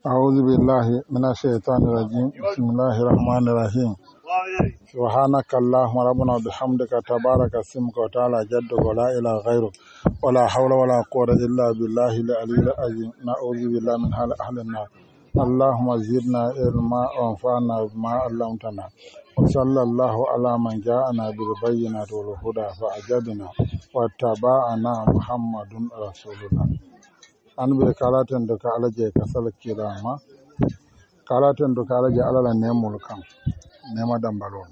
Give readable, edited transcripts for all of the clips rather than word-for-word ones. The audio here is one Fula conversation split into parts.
أعوذ بالله من الشيطان الرجيم بسم الله الرحمن الرحيم سبحانك اللهم ربنا وبحمدك تبارك اسمك وتعالى جدك ولا إله غيرك ولا حول ولا قوة إلا بالله العلي العظيم نعوذ بالله من حال أهل النار اللهم زدنا علما وانفعنا بما علمتنا وصلى الله على من جاءنا بالبينات والهدى فأجبنا واتبعنا محمد رسولنا an be kalaten do ka alaje kasal kirama kalaten do ka alaje alala nemol kan nema dambalon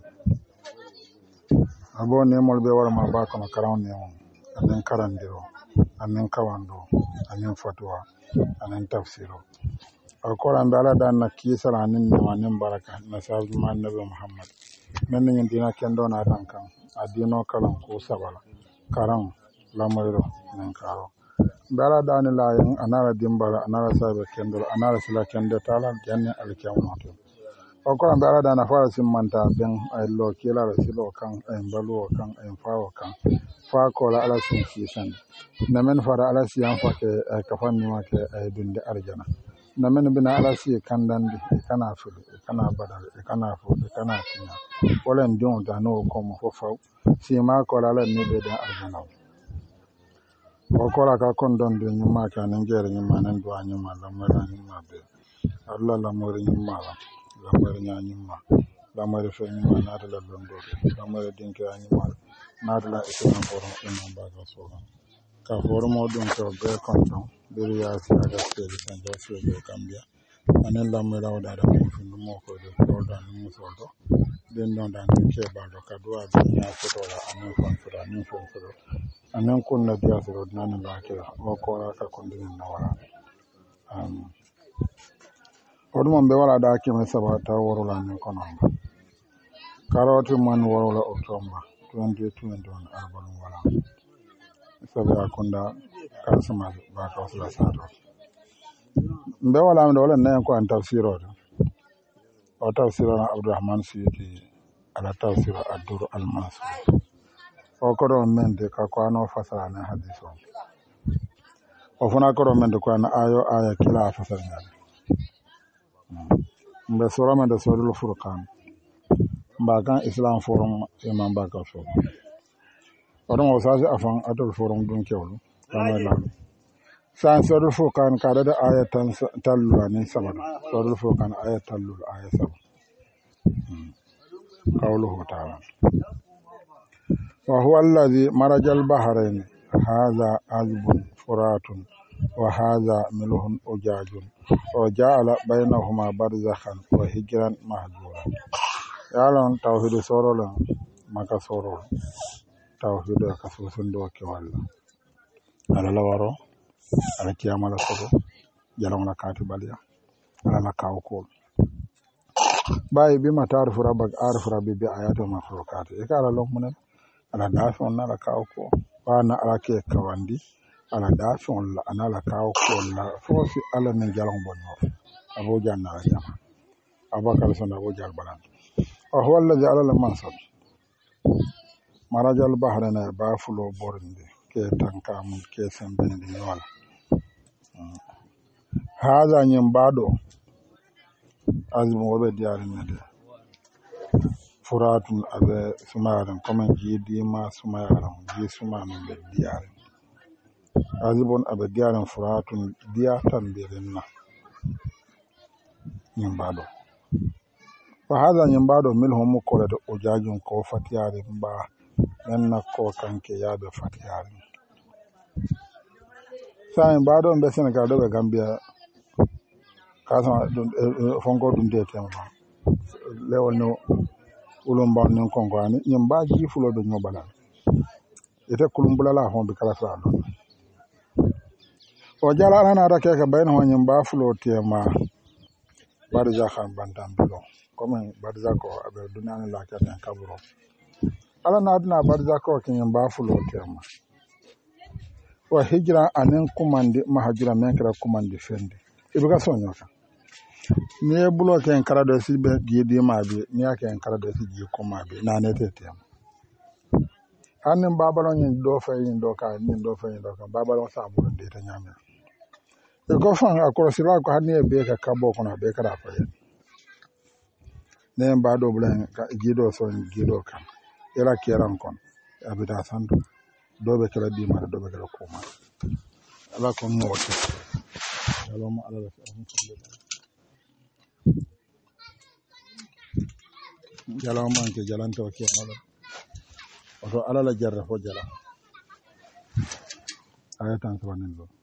abo nemol be wara ma ba kono karaw nemo anen karandiro anen kawando anen fatwa anen tafsiro alquran be ala dan na kisara anen nema nen baraka na sabu man nabi muhammad men ngi dina kendo na tan kan adino kalam ko sabala karam lamoyro nen karo Bala dani layin anara dimbala anara sabe kendol anara sila kende tala janne alkiyamoto o ko bala dana fara simmanta ben ay lo kila ra silo kan ay balu kan ay fawo kan fa ko la ala sin kisan namen fara ala siyan fa ke kafan ni ma ke ay dunde arjana namen bina ala si kandandi kana fulu kana badal kana fu kana tinya wala ndon dano ko mo fo fa si ma ko la ni be da arjana o kola ka kondon de nyuma ka nangere nyuma nan do anyuma la mara nyuma be Allah la mara nyuma la mara nyuma la mara fe nyuma na la londo la mara dinke anyuma na la islam foro en ba ga so ka foro mo don to be kondon be ya si aga se de san do se de kambia anen la mara wada da mo fu mo ko de to da mo so do den don da ke ba do ka do a be ya ko la anen kon fura anen fon fura anen kunna biya soro nan la kira o ko ra ka kondin na wala odum be wala da ke me sabata woro la nen kono karoti man woro la october 2020 don arbalum wala sabe akunda kasama ba ka wasla sato be wala me wala nen ko an tafsiro o tafsiro na abdurrahman suyuti ala tafsiro ad-dur al-mansur o kodo mende ka ko ano fasara na hadiso o fona kodo mende ko ana ayo aya kila fasara ngal mbe sura mende sura furqan mbagan islam forum imam baka so odon o saji afan adol forum dun kewlu kama la san sura furqan ka da aya tan tallu ne sabana sura furqan aya tallu aya sabana qawluhu ta'ala وهو الذي مرج البحرين هذا عذب فرات وهذا ملح أجاج وجعل بينهما برزخا وحجرا مهجورا يعلم توحيد سورة مكا سورة توحيد كسوس دوك والله على لوارو على كيام على سورة جلونا كاتب عليا على لكاوكول باي بما تعرف ربك عارف ربي بآيات ومخلوقات إكالا لهم ala dafon na la kawo ko ba na ala ke kawandi ala dafon la ana la kawo ko la fosi ala ne jalon bonno abo janna la jama abakar son abo jal balan wa huwa alladhi ala al mansab marajal bahrana ba fulo borinde ke tanka mun ke sembene de wala hada nyim bado azmo wobe diari mede furatun abe sumayaran comme jiidi ma sumayaran ji sumamin be diyaran azibon abe diyaran furatun diyatan birinna nyimbado fa hada nyimbado milhum ko da ujajun ko fatiyare ba nanna ko kanke yabe fatiyare sai bado be Senegal do Gambia kasama fongo dum de tema lewol no ulumba nen kongwani nyimba ji fulo do nyobala ite kulumbula la hon be kala sa do o jala ana da ke ka bayna hon nyimba fulo tema barza khan bantam bilo comme barza ko abe dunana la ka tan kaburo ala na adna barza ko ke nyimba fulo tema wa hijra anen kumandi mahajira men kra kumandi fendi ibuka sonyoka ni e bulo ken kala do sibe gidi mabe ni ake kala do siji ko mabe na netete hanin babalon yin do fayin do ka nin do fayin do ka babalon sa bu de ta nyame e ko fan akorosila ko hanni e be ka kabo kono be ka da fa ne ba do bulan gido so gido kan ela keran kon abita santo dobe kala di mara dobe kala kuma ala ko mo wati ala mo ala jala man ke jalanto ke ala oto ala la jarra fo jala ayatan to wanen do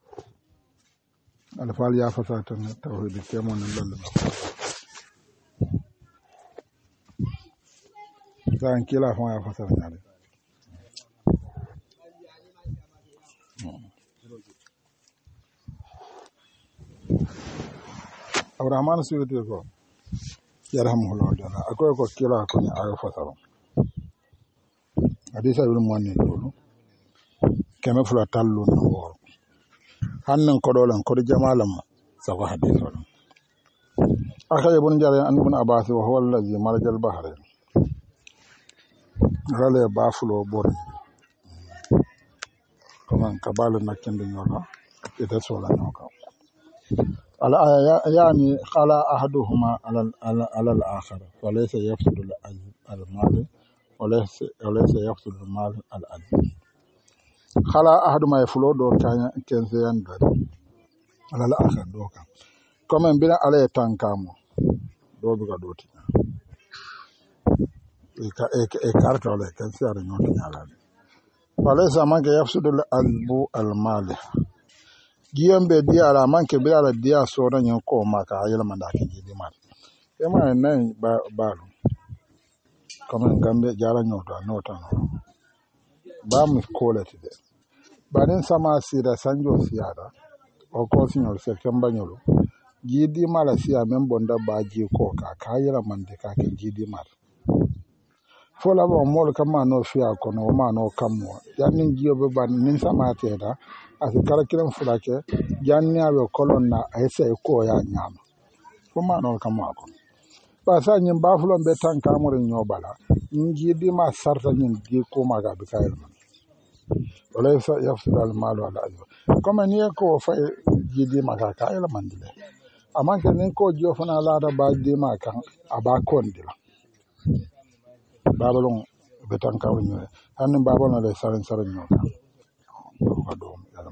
ala fal ya fasa tan tawhid ke mon lalle zan kila fo ya fasa nyale Abrahman suyuti ko yarhamuhullah jalla akoy ko kila ko ni ayo fasaro hadisa ibn muanni dulu keme fula tallu no wor hannan ko dolan ko jamalam sako hadiso akay ibn jare an ibn abbas wa huwa allazi marajal bahrain rale bafulo bor kaman kabalu nakende nyola ita sola noka على يعني قال أحدهما على الآخر وليس يفسد المال وليس يفسد المال العدل قال أحدهما يفلو دو كان سيان على الآخر دوكا كما بلا عليه تانكامو دو بيغا دوتي كارت ولا كان سيار نوتي على وليس ما يفسد المال giyambe dia ala manke bila ala dia sora nyen ko maka ayela mandaki jidi mal ema nan balu kama ngambe jara nyota nota no ba mu quality de baden sama sida sanjo siada o ko sinol se kamba nyolo jidi mala siya men bonda baji ko ka ayela mandika ke jidi mal fola bo mol kama no fiya ko no ma no kammo yanin jiyo be ban nin sama teda asi kala kiran fulake janni abe kolon na ese ko ya nyama kuma non kama ko ba sa nyin ba fulon be tan kamure nyobala nji di ma sarta nyin di ko maga be kayel man wala sa yafsud al mal wala ajwa kuma ni ko fa jidi maga kayel man dile aman ke nin ko jo fana la da ba di ma kan aba kondila babalon be tan kawo nyoy hanin babalon le sarin nyoka ko do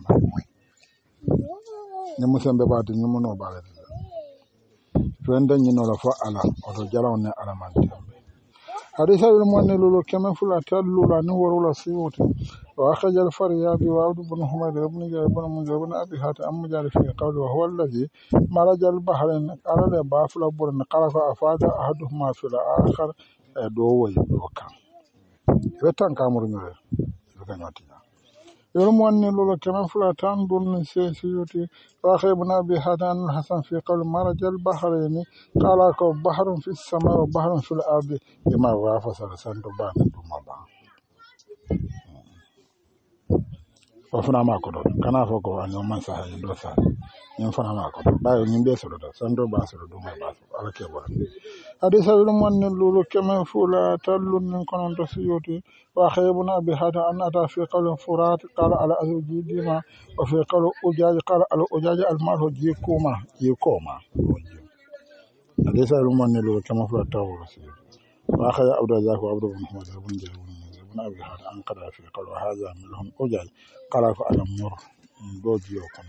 ni musembe baatu ni muno baale fende ni no la fa ala o jaraw ne ala man tambe hadisa bil munne lulu kama fula tallu la ni warula siyuti wa akhraj al faryabi wa abd ibn humayd ibn jabir ibn munzir ibn abi hatim am jari fi qawli wa huwa alladhi maraj al bahrain ala la ba fula burna qala fa afada ahaduhuma fil akhar do way do kan wetan kamur ñoy ko ñoti يرمون لولا كما فلاتان دون سيسيوتي واخيبنا بهذا الحسن في قول مرج البحرين قال بحر في السماء وبحر في الارض بما وافى سلسان دبان دمبا وفنا ما كدو كنا فوكو ان يوم ساحي دو سا فنا ما كدو باي ني بي سودو ساندو با سودو دو ما با على كيبو حديث يرمون لولا كما فلاتان دون كون سيوتي وخيبنا بهذا أن أتى في قول فرات قال على أزوجي ديما وفي قول أجاج قال على أجاج المال جيكوما ليس المن لو كما في التاور وأخذ عبد الرزاق وعبد بن محمد بن جابر بن أبي هذا أن قال في قول هذا منهم أجاج قال فألم نور دوجيكم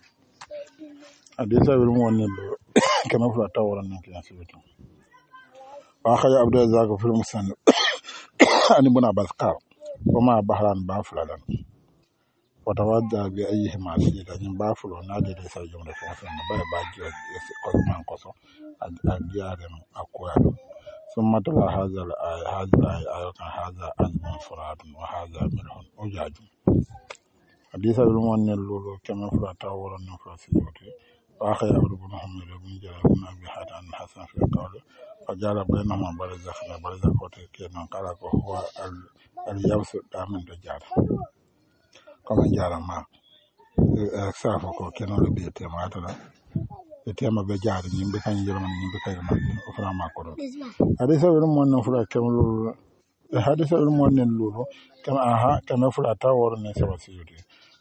ليس المن لو كما في التاور أن كان وأخذ عبد الرزاق في المسند أن ابن عباس قال وما بحران بافلان وتودع بأيهما سيدا من بافل ونادي ليس الجملة في أفلان بل باجي قصمان قصو أجيار أقوال ثم تلا هذا الآية هذا أزم فراد وهذا ملح أجاج حديث المؤمن اللولو كما فلاتا ورن فرسيوتي وأخي عبد بن حميد بن جلال بن أبي حاتم حسن في قوله وجعل بينهما برزخ وتكينا قال هو اليوس دامن دجار كما جار ما سافو كينو بيتي ما تلا بيتي ما بجار ني بكان يرمان ني بكاي ما فلا ما كو حديث المؤمن فلا كما حديث المؤمن لولو كما فلا تاور ني سوسيوتي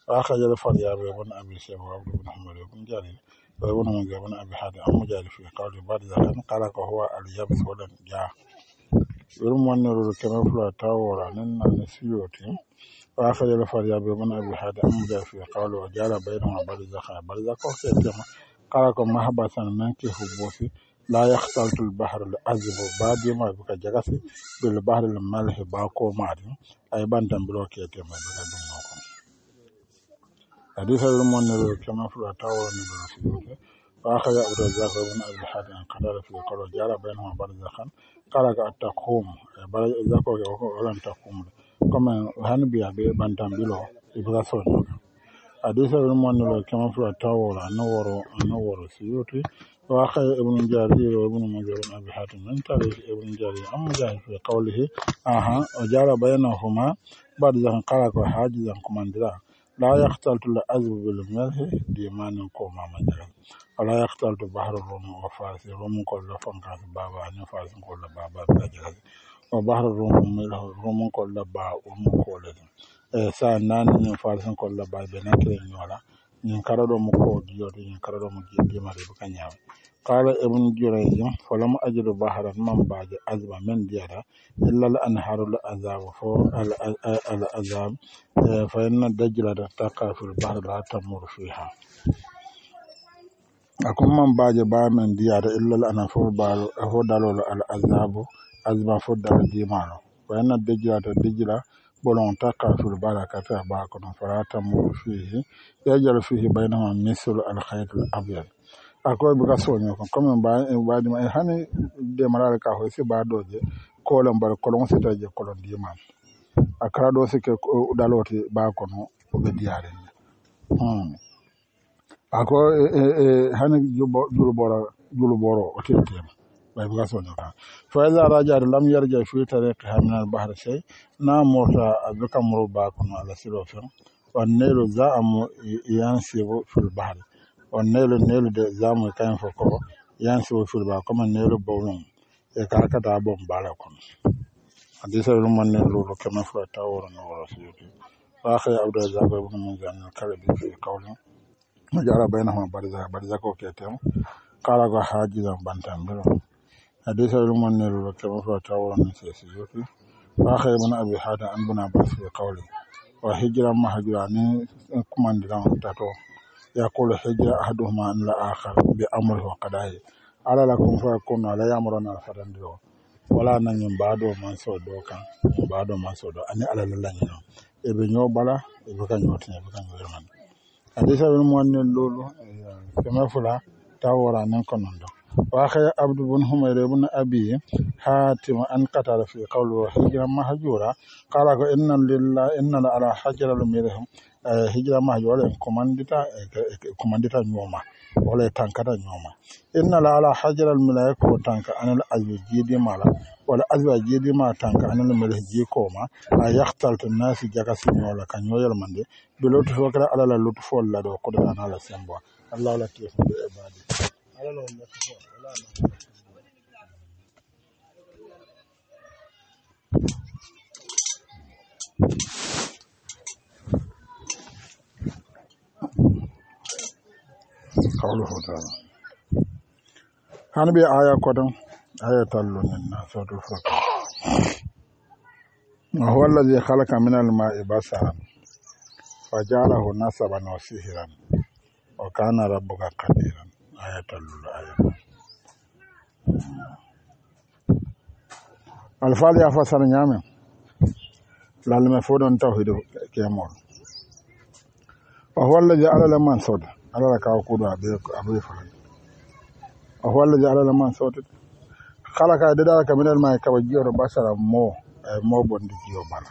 وأخرج الفريابي بن أبي شيبة وعبد بن حمد بن جرير وابن منذر بن أبي حاتم عن مجاهد في قول بارزة قال هو اليابس ولن جاء يرمون كما فلا تاورا ننا نسيوتي وأخرج الفريابي بن أبي حاتم عن مجاهد في قول وجعل بينهما بارزة كما قال محبة منك حبوسي لا يختلط البحر العذب بعد ما بك جغسي بالبحر المالح باكو ماري أي بانتن بلوكي تيما بك دموكم حديث المؤمن كما فلا تاورا ننا وأخذ عبد الرزاق بن أبي حاتم قال في قول جعل بينهما برزخا قال التقوم برزخ ولن تقوم كما هنبيا بانتان بلو يبقى صوت حديث المؤمن كما في التاور نور سيوطي وأخذ ابن جرير وابن منذر بن أبي حاتم من تاريخ ابن جرير أم مجاهد في قوله وجعل بينهما برزخا قال حاجزا كماندرا لا يختلط العذب بالملح ديمان كوما مجرد ولا يختلط بحر الروم وفارس الروم كل فنكاس بابا نفارس كل بابا بجرد وبحر الروم ملح الروم كل با ومكول سا نان نفارس كل با بنكر نولا ينكرر مكود يوري ينكرر مجيب ماري بكنيا قال ابن جريج فلم أجد بحرا من بعد عذب من ديارا إلا الأنهار العذاب العذاب فإن الدجلة تقع في البحر لا تمر فيها أكون من بعد من ديارا إلا الأنهار فدلول العذاب عذب فدل ديمانو وإن الدجلة بلون تقع في البحر كتاباكم فلا تمر فيه يجعل فيه بينهما مثل الخيط الأبيض akoy buka soño ko comme baadi ma hani de marale ka ho si baadoje kolon bar kolon setaje kolon diman akara do se ke daloti ba kono o be diare ako hani julu boro o tetema bay buka soño ka fa iza raja lam yarja fi tariq min al bahr shay na mota abuka muru ba kono ala siro fen wa nelu za'amu yansibu fil bahr on nelo de zamu kayen fo ko yansi wo fulba comme nelo bawlon e kakata bom bala kon hadisa lu man nelo lo kama fa taworo no rasulullahi wa akhi abdul razak ibn munzan kalabi fi qawli majara bainahuma barza ko ketem kala go hajizan bantam belo hadisa lu man nelo lo kama fa taworo no rasulullahi wa akhi ibn abi hada an buna bas fi qawli wa hijran mahjurani kumandiran tato يقول حجة أحدهما أن الآخر بأمره وقضائه على لكم فيكون على يأمرنا فرندو ولا ننين بعدو من سودو كان بعدو من سودو أني على للنين ابن يوبلا ابن يوتين ابن يوتين حديث المؤمن اللولو كما فلا تاورا ننكنندو وأخي عبد بن حمير بن أبي حاتم أن قتل في قوله حجرا مهجورا قال إن لله إن على حجر الميرهم hijira ma wala commandita nyoma wala tankata nyoma inna la ala hajar al malaika wa tanka anal azwajidi mala wala azwajidi ma tanka anal malaji koma yaqtal an-nas jagasi wala kan yoyal mande bilotu fokra ala la lutu fol la do qudra ala sembo allah la tifu bi ibadi ala la mutu wala قوله تعالى هنبي آية قدم آية تلون الناس والفرق وهو الذي خلق من الماء بشرا فجعله نسبا وسهرا وكان ربك قديرا آية تلون آية الفاضي أفسر نعمه لعلم فودون توحيد كيمون وهو الذي على لمن صد على لك وقود أبي فلان وهو الذي على لمن صد خلق ذلك من الماء كوجير بشرا مو بندجيو بنا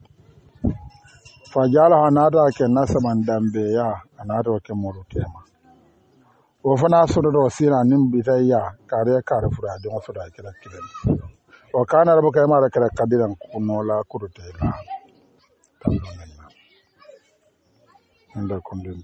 فجعلها نادا كنسبا دمبيا نادا كمورو تيما وفنا صدر وسيرا نمبيتايا كاريا كارفرا دون صدا كده كده وكان ربك يما ركلا قديرا كنولا كرتيلا عند كندين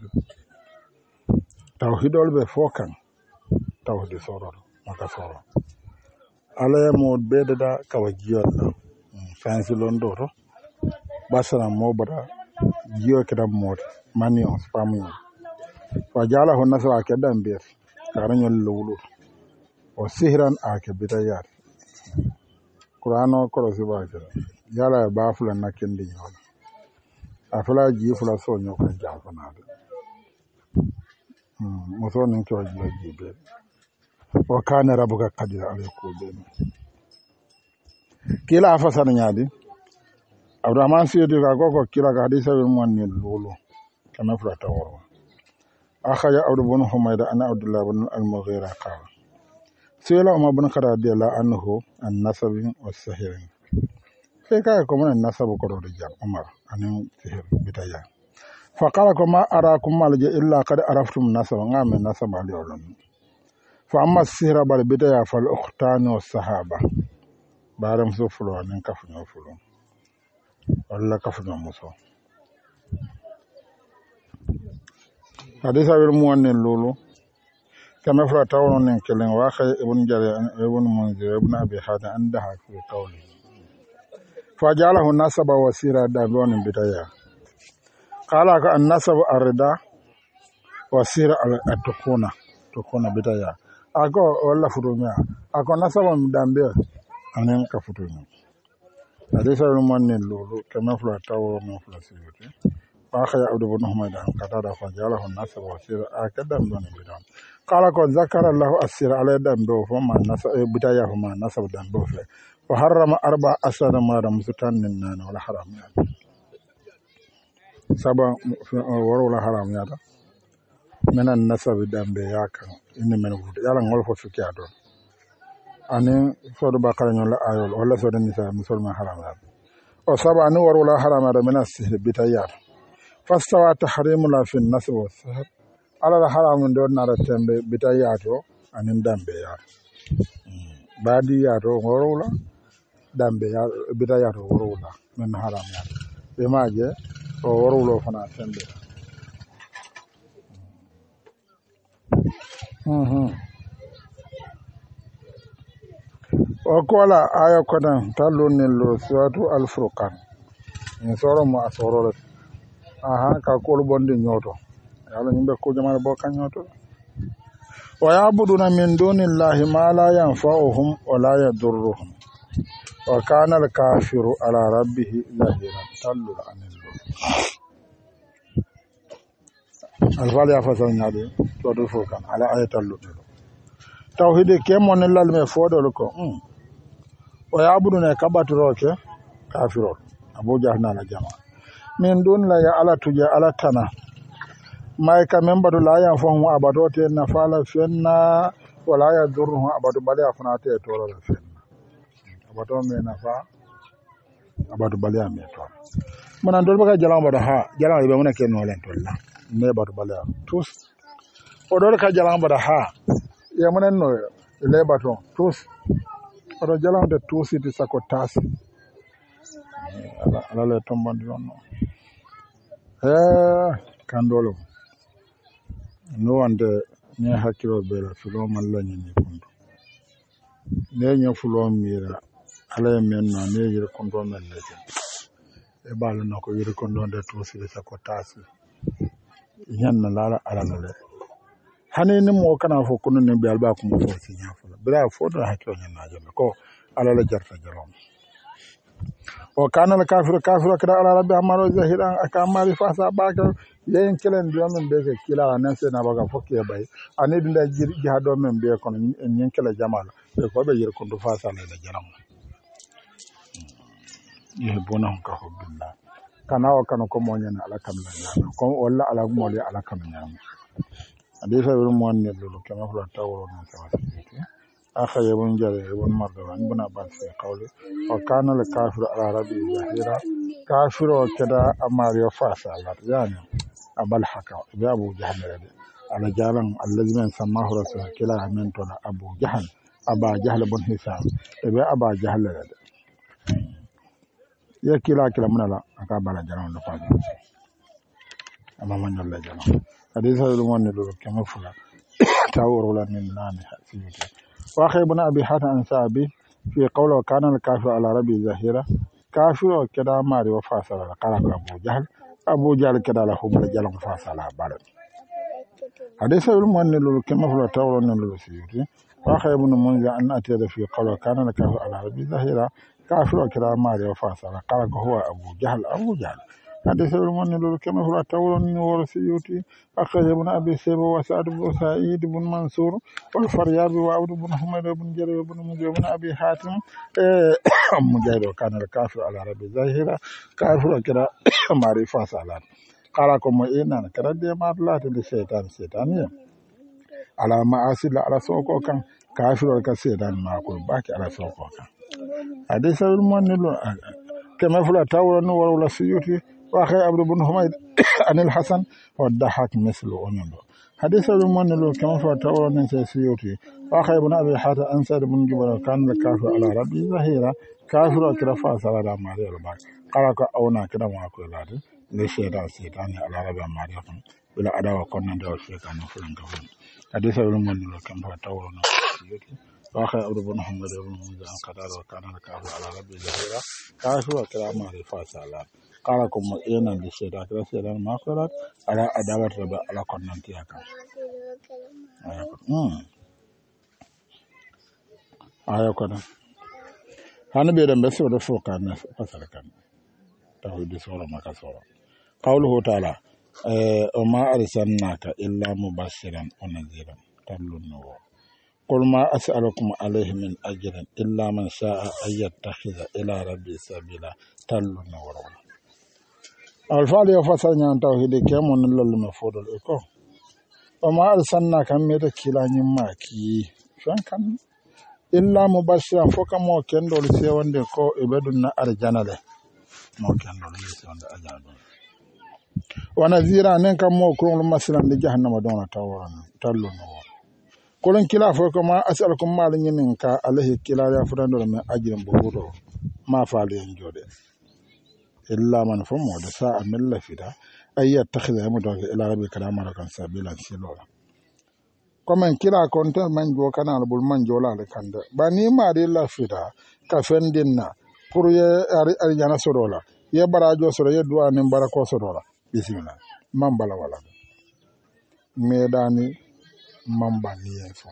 توحيد ول بفوكان توحيد سورور مكا سورور على مود بيددا كوجيولا فانسي لوندورو باسرا موبدا jiyo kidan mot manion spamu wa jala hon nasra ke dan bir karanyo lulu o sihran ake bitayar qur'ano ko siba ke yala ba fulan nakindi nyol afula ji fula so nyoka jafana muso nin to ji be o kana rabuka qadir alayku be kila fasana nyaadi abdurrahman siyidi ka ko kila ka hadisa be mon ni lulu kana fula taworo akhaja abdu bin humayda ana abdullah bin al-mughira qala sila umar bin khattab radiyallahu anhu an-nasab was-sihir fe ka ko mon nasab ko do jam umar anin sihir bitaya fa qala ko ma arakum malja illa qad araftum nasab ngam nasab al-yawlan fa amma as-sihra bal bitaya fal ukhtani was-sahaba baram so fulo anin kafuno fulo walla kafuno muso hadisa bir muwannen lulu kama fra tawon nen kelen wa khay ibn jari ibn munzir ibn abi hadan andaha fi qawli fajalahu nasaba wasira dabon bidaya qala ka an-nasab arda wasira at-tukuna bidaya ako wala fudunya ako nasaba mdambe anen ka fudunya hadisa bir muwannen lulu kama fra tawon nen fra sirati أخي عبد بن حميد قتادة فجعله الناس وسير أكدم دون بدون قال قد ذكر الله السير على دم دو فما الناس بداية فما الناس دم دو فحرم 14 مرة مستن النان ولا حرام يعني سبع ولا حرام يعني من الناس دم بياك إن من ود يلا نقول فسكيا دون أني صور بقرة ولا أيول ولا صور النساء مسلم حرام يعني وسبع نور ولا حرام من السير بداية فاستوى تحريم لا في النسب والسهر على الحرام دون نار تنبي بتاياتو أن دمبي يار بادي يارو ورولا دمبي يار بتاياتو ورولا من حرام يار بما جاء ورولا فنا تنبي وقال آية كذا تلون اللوسوات الفرقان نصور ما أصور aha ka ko bonde nyoto yalla nyimbe ko jamana bo kan nyoto wa ya'buduna min dunillahi ma la yanfa'uhum wa la yadurruhum wa kana al-kafiru ala rabbih zahira tallu anil al-wali afasan nyade to do fo kan ala ayatal tawhid ke mon lal me fodo ko wa ya'buduna kabatoroke kafiro abu jahna la jama'a min dun la ya ala tuja ala tana mai ka memba do la ya fo mu abado te na fala fenna wala ya durru abado bale afuna te to la fenna abado me na fa abado bale am to mona ndol baka jalam bada ha jalam be mona ken no len to la ne abado bale tous o do ka jalam bada ha ya mona no le bato tous o do jalam de tous ti sako tas ala le tombandi non kandolo no wande ne hakkilo bela fulo mallani ni kundu ne nya fulo mira ala men no ne yir kundu men lete e balo no ko yir kundu de to sile sa ko tasi yanna lara ala no le hani ni mo kana fo kunu ne be alba ko mo fo si nya fulo bra fo do hakkilo nyanna jalo ko ala le jarta jalom وكان الكافر كافر كده على ربي أمره زهيرا أكمل فاسا باكر ين كلن دوم من بيك كلا ناس نبغى فكيه باي أني دندا جهاد من بيك كون ين كلا جمال بيكو بيجر كون فاسا لنا جرام يهبونهم كحب الله كنا وكانوا كمونين على كمل جام كم ولا على مولي على كمل جام هذا سبب مواني لولو كما فلا تاورو من سواسيتي أخي ابن جرير ابن مردوان ابن عباس في قوله وكان الكافر على ربه ظهيرا كافر وكذا أمار يفاسا يعني أبا الحكم أبو جهل على جالن الذي من سماه رسول كلا من تولا أبو جهل أبا جهل بن هشام أبا جهل يا كلا من لا أكابر جالن لفاز أما من الله جالن حديث هذا المؤمن لو كما فلا تاور ولا من نان سيوتي وأخي ابن أبي حاتم أنسابي في قوله كان الكافر على ربي ظهيرا كافر وكذا ماري وفاسر قال أبو جهل Abu Jahl kedala hubal jalam fa sala bal hadisa ul mu'min lul kama fula tawron lul siyuti wa khaybun munza an atira fi qala kana laka ala rabbi zahira kafiru kira mari wa fa sala qala huwa Abu Jahl hadisa ul mu'min lul kama fula tawron lul siyuti akhrajahu abi sayba wa sa'd bin sa'id bin mansur wal faryabi wa abd bin humayd bin jarir bin mujahid bin abi hatim mujahid kana kafiru ala rabbi zahira kafiru kira mari fa sala kala ko mo ina kada de ma lati de setan ya ala ma asila ala soko kan kafiru ka setan ma ko baki ala soko kan hadisa ul mu'min kama fula tawra no wala suyuti wa khay abd bin humayd anil hasan wa dahak mislu onondo hadisa ul mu'min kama fula tawra no suyuti wa khay ibn abi hatim an sa'd bin jubal kan la kafiru ala rabbi zahira kafiru kira fa sala da ma de ba kala ko awna kida ma ko lati le setan ala rabbi ma de kan bila adawa konnan da setan no fulan ka fun hadisa ul mu'min kama fula tawra no suyuti واخي عبد بن محمد بن منذر ان قدر وكان الكافر على ربي ظهيرا كافر وكلام رفاس على قال لكم ان الشيطان كلا سيدان ما قالت على ادابه رب على كننتيا كان ايا كده هاني بيدم بس ولا فوق الناس فصل كان توحيد سوره ما كسوره قوله تعالى وما ارسلناك الا مبشرا ونذيرا تبلغ النور قل ما أسألكم عليه من أجر إلا من شاء أن يتخذ إلى ربي سبيلا تلو نور الفعل يفسر عن توحيد كم من المفروض الإكو وما أرسلنا كمية كلا نماكي شان كان إلا مبشرا فوق مو كندو لسيوان ديكو إبادنا أرجانا له مو كندو لسيوان دي أرجانا ونذيرا ننكا مو كرون لمسلم لجهنم دون تلو نور kolon kila fo ko ma as'alukum malin yin ka alahi kila ya fudan do me ajrin bodo ma faali en jode illa man famu da sa'a min lafida ay yattakhidha mu do ila rabbi kalama kan sabila silola comme kila kon tel man jo kanal bul man jo la kanda ba ni ma de lafida ka fendinna pour ye ari jana sorola ye barajo soro ye duwa ni barako sorola bismillah man bala wala medani mamba niye fo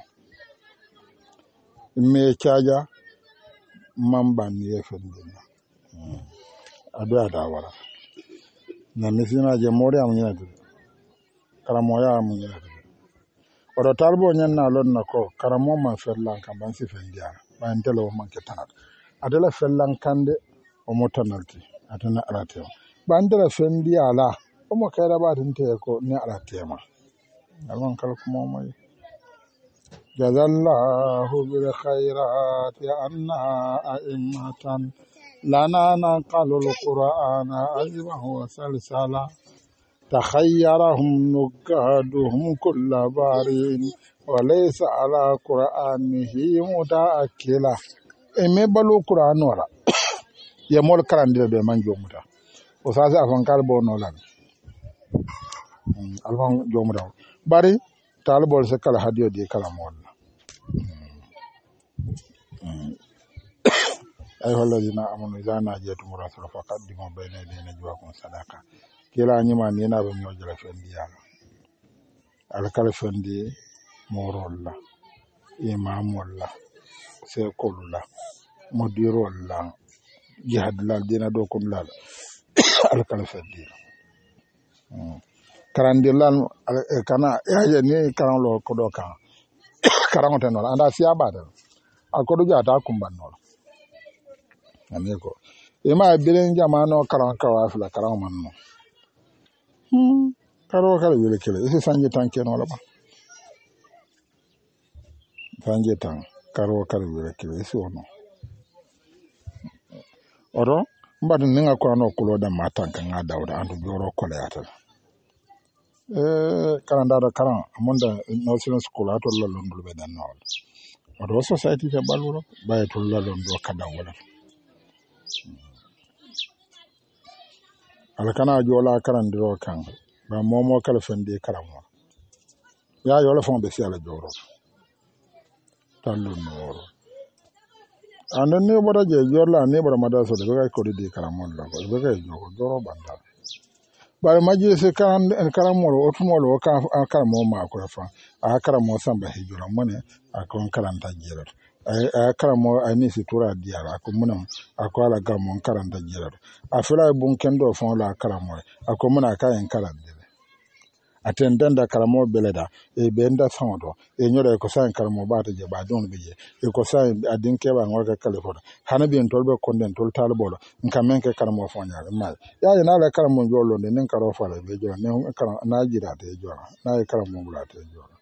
me caja mamba niye fo ndina ado ada wala na misina je mori am nyina karamo ya am nyina oro talbo nyanna lon nako karamo man fellan kan ban si fendia ban telo man ketanat adala fellan kande o motanalti atana arate ban dara fendia la o mo kayra ba dinte ko ni arate ma alwan kala ko moy جزا الله بالخيرات أننا أئمة لنا نقل القرآن عذبا وسلسلا تخيرهم نقادهم كل بارين وليس على قرآنه متأكلا إمي بلو قرآن ولا يمول كراندير دي من جومتا وساسي أفن كالبو نولان أفن جومتا باري talibol se kala hadiyo di kala molla ay holladina amanu zana jetu murasul faqaddimu bayna yadayna najwaakum sadaqa kila nyima ni na be nyojala fendi yalla al kala fendi morolla imamolla se kolulla modirolla jihad la dina do kun la al kala fendi karandilan kana yaje ni karan lo kodo kan karan tan wala anda siya bada akodo jata kumban no ameko ema bilen jamano karan ka wafla karan man no karo kala wele kele ese sanje tanke no la ba sanje tan karo kala wele kele ese ono oro mbadu ninga ko no kulo da matan kan ga dawda andu joro kole yatal karanda da karan amunda national school atol la londul be dan nawol odo society te baluro baye tol la londo kada wala ala kana jola karandiro kan ba momo kala fende karamo ya yola fon be si ala joro tallu noro anan ne bora je jorla ne bora madaso de ga ko di karamo la ko be ga joro banda bare majlisi karamol otumol o karamo ma ko fa a karamo samba hijura mone a kon karanta jirat a karamo ani situra diara ko munam akwala gamon karanta jirat a fira bun kendo fon la karamo ako muna kayen karande atendanda karamo beleda e benda sondo e nyore ko san karamo bata je ba don bije e ko san adin ke ba ngorga kale ko hana bi tolbe konden tol talbolo nkamen ke karamo fonya mal ya ina la karamo jolo ne nen karo fala be jolo ne karamo na jira te jolo na e karamo bula te jolo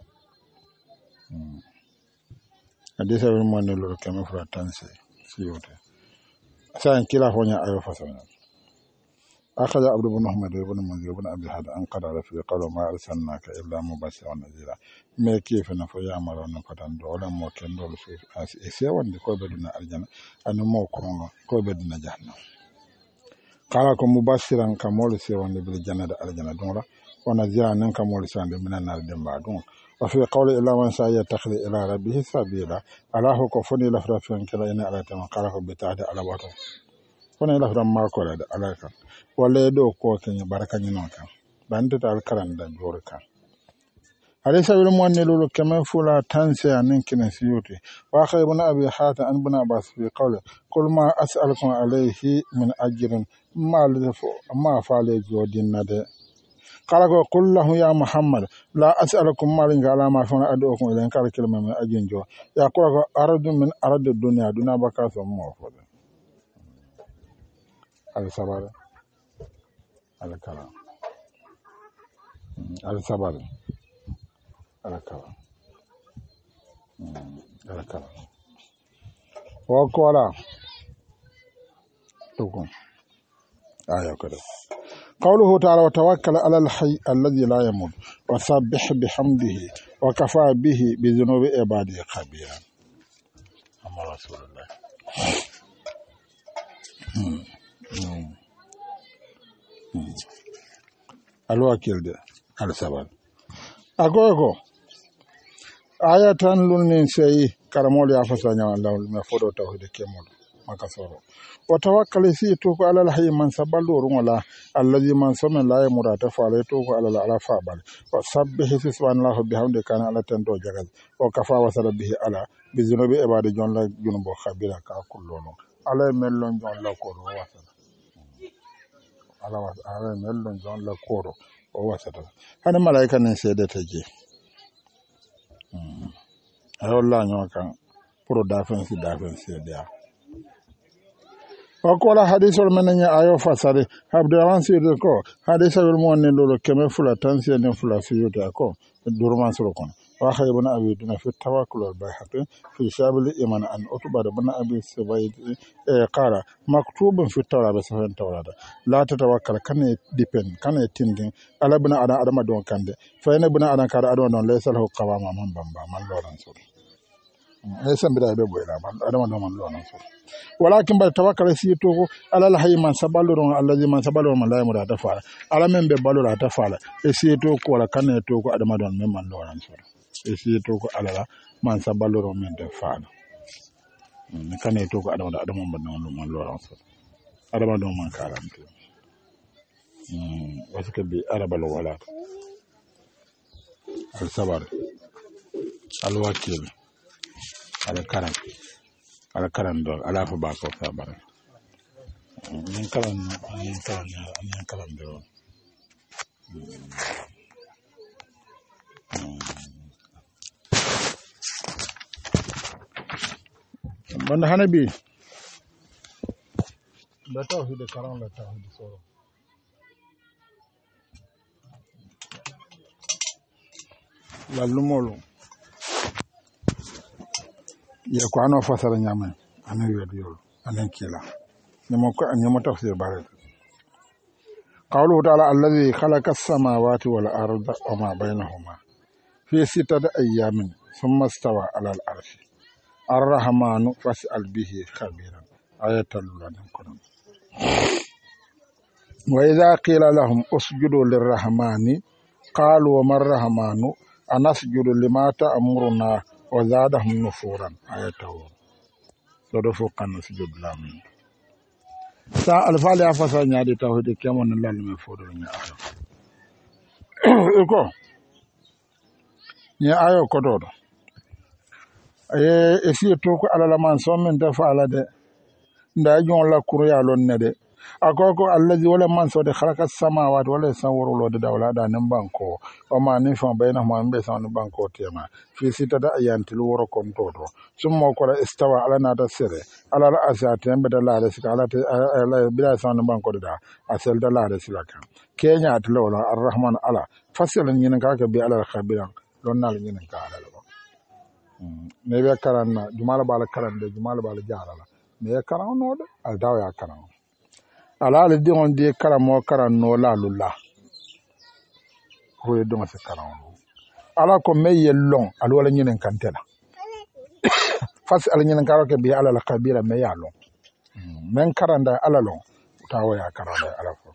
adisa be mo ne lo keme fra tanse siyote san kila fonya ayo fasana أخذ عبد بن محمد بن منذر بن أبي هذا أن قرأ في قالوا ما أرسلناك إلا مبشرا ونذيرا ما كيف نفيا مرون فتن دولا مو كن دول في إسيا وند كو بدنا الجنة أن مو كون كو بدنا جهنم قال كم مبشرا كمول سي وند بالجنة الجنة دولا ونذيرا نن كمول سان من النار دم بعدون وفي قول إلا من شاء يتخذ إلى ربه سبيلا على هو كفني لفرافين كلا إن على تما قال بتاعد على واتو fona la fram ma ko la alaka wala do ko kenya baraka ni non kan bande tal karan da jor kan ale sawil mo ne lolu kema fula tanse anen kina siyoti wa khaybuna abi hata an buna bas fi qawli qul ma as'alukum alayhi min ajrin ma fale jodin nade qala ko qul lahu ya muhammad la as'alukum malin ala ma fona adukum ilan kala kelma min ajin jo ya ko aradu min aradu dunya duna baka so mo fo al sabare al kala al sabare al kala al kala wa kola tukun aya kada قوله تعالى وتوكل على الحي الذي لا يموت وسبح بحمده وكفى به بذنوب عباده خبيرا أما رسول الله alwakil de al sabal agogo ayatan lunin sey karamol ya fasanya Allah me fodo tawhid kemol makasoro wa tawakkal fi to ko ala hayy man saballu wala alladhi man sama la yamurata fala to ko ala ala fabal wa sabbih subhanallahi bihamdi kana ala tando jagal wa kafa wa sabbihi ala bizunubi ibadi jon la junubo khabira ka kullono ala mellon jon la ko wasa ala mellon jon la koro o wasata hana malaika nen sedete je ayolla nyokan pro defense dia wakola hadithol menenya ayo fasare abdurrahman sirde ko hadithol mo ne lolo keme fula tansi ne fula fiyote ko durman soro kon wa khaybuna abi duna fi tawakkul wal bayhaqi fi shabil iman an utbada bana abi subayd qara maktubun fi tawrata sahih tawrata la tatawakkal kan depend kan tindin ala bana adama don kande fa ene bana adan kara adon don laysa lahu qawama man bamba man loran soro laysa bida be boyla man adama don man loran soro walakin ba tawakkal si to ala la hayman sabalun allazi man sabalun man la yamura ta fara ala men be balura ta fara e si to ko wala kan to ko adama don men man loran soro e si to ko ala man sabalun men ta fara kan to ko adama don man loran soro adama don man karante wasu ke bi arabal wala al sabar al wakil al karam ala karan do ala fa ba ko sabar min karan do banda hanabi da tawhid karan la tawhid soro la lumolo ya ko ano fasara nyama ana yodo anan kila nyamo tafsir bare qawluhu ta'ala alladhi khalaqa as-samawati wal arda wa ma bainahuma fi sittati ayyamin thumma istawa 'ala al-'arshi ar-rahmanu fas'al bihi khabiran ayatul quran wa idha qila lahum usjudu lir-rahmani qalu wa mar-rahmanu anasjudu lima ta'muruna wa zadahum nufuran ayatahu dodo fo kan sujud lamin sa alfaali a fasa ñaadi tawhide kemon lal me fodo nya ko nya ayo kotodo e si to ko alala man so men da fa ala de nda jon la kurya lon ne de akoko allazi wala man so de khalaqa samawati wala sawru lo de dawla da nan banko o ma ni fon bayna mo be son banko tema fi sita da ayantil woro kon toto summo ko istawa ala na da sere ala la asate be da la sika ala te ala bila son banko da asel da la sila kan kenya at lo arrahman ala fasal nyin ka ka bi ala khabiran lon nal nyin ka ala lo ne be karanna jumala bala karande jumala bala jarala me karan no de al daw ya karan ala le diŋo di karamo karan no la lula ko ye diŋo se karan ala ko me ye long al wala nyinen kantela fas al nyinen karo ke bi ala la kabira me ya long men karanda ala long tawo ya karanda ala ko